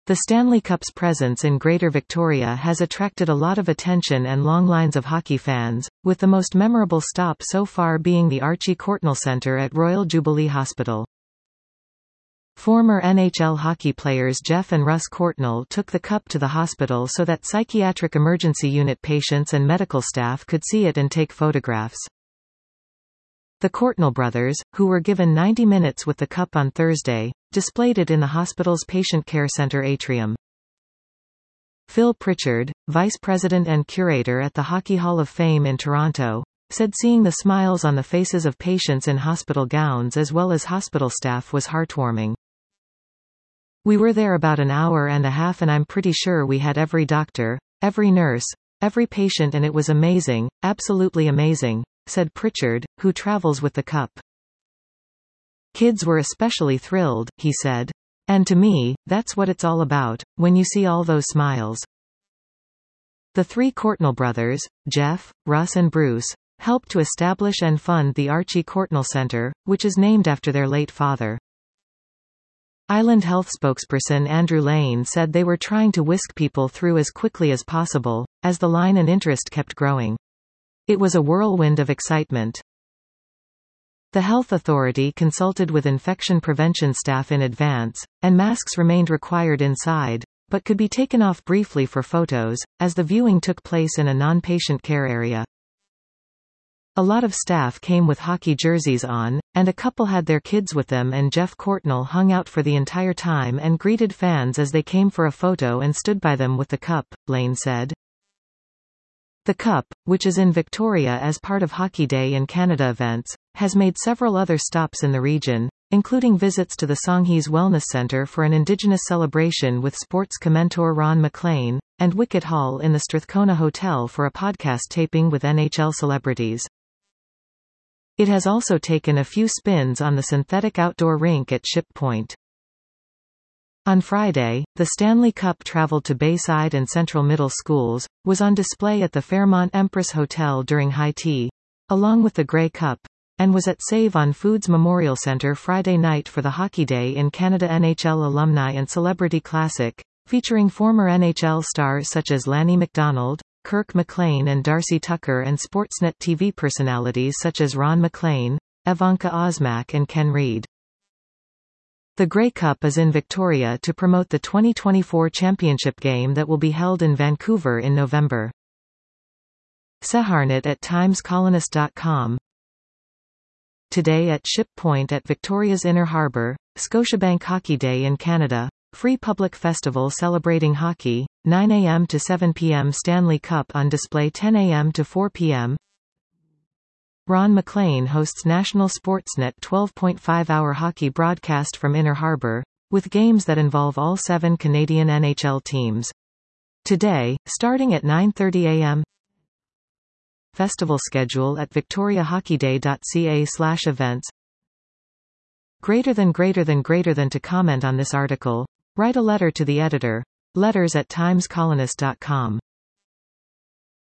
The Stanley Cup's presence in Greater Victoria has attracted a lot of attention and long lines of hockey fans, with the most memorable stop so far being the Archie Courtnall Centre at Royal Jubilee Hospital. Former NHL hockey players Jeff and Russ Courtnall took the cup to the hospital so that psychiatric emergency unit patients and medical staff could see it and take photographs. The Courtnall brothers, who were given 90 minutes with the cup on Thursday, displayed it in the hospital's patient care center atrium. Phil Pritchard, vice president and curator at the Hockey Hall of Fame in Toronto, said seeing the smiles on the faces of patients in hospital gowns as well as hospital staff was heartwarming. "We were there about an hour and a half and I'm pretty sure we had every doctor, every nurse, every patient and it was amazing, absolutely amazing," said Pritchard, who travels with the cup. "Kids were especially thrilled," he said. "And to me, that's what it's all about, when you see all those smiles." The three Courtnall brothers, Jeff, Russ and Bruce, helped to establish and fund the Archie Courtnall Centre, which is named after their late father. Island Health spokesperson Andrew Lane said they were trying to whisk people through as quickly as possible, as the line and interest kept growing. "It was a whirlwind of excitement." The health authority consulted with infection prevention staff in advance, and masks remained required inside, but could be taken off briefly for photos, as the viewing took place in a non-patient care area. A lot of staff came with hockey jerseys on, and a couple had their kids with them and Jeff Courtnall hung out for the entire time and greeted fans as they came for a photo and stood by them with the cup, Lane said. The Cup, which is in Victoria as part of Hockey Day in Canada events, has made several other stops in the region, including visits to the Songhees Wellness Centre for an Indigenous celebration with sports commentator Ron MacLean, and Wicket Hall in the Strathcona Hotel for a podcast taping with NHL celebrities. It has also taken a few spins on the synthetic outdoor rink at Ship Point. On Friday, the Stanley Cup traveled to Bayside and Central Middle Schools, was on display at the Fairmont Empress Hotel during high tea, along with the Grey Cup, and was at Save on Foods Memorial Centre Friday night for the Hockey Day in Canada NHL Alumni and Celebrity Classic, featuring former NHL stars such as Lanny McDonald, Kirk McLean and Darcy Tucker and Sportsnet TV personalities such as Ron MacLean, Ivanka Osmak and Ken Reid. The Grey Cup is in Victoria to promote the 2024 championship game that will be held in Vancouver in November. Seharnit at timescolonist.com. Today at Ship Point at Victoria's Inner Harbour, Scotiabank Hockey Day in Canada, free public festival celebrating hockey, 9 a.m. to 7 p.m. Stanley Cup on display 10 a.m. to 4 p.m. Ron MacLean hosts National Sportsnet 12.5-hour hockey broadcast from Inner Harbour, with games that involve all 7 Canadian NHL teams. Today, starting at 9:30 a.m. Festival schedule at victoriahockeyday.ca/events. Greater than to comment on this article, write a letter to the editor, letters@timescolonist.com.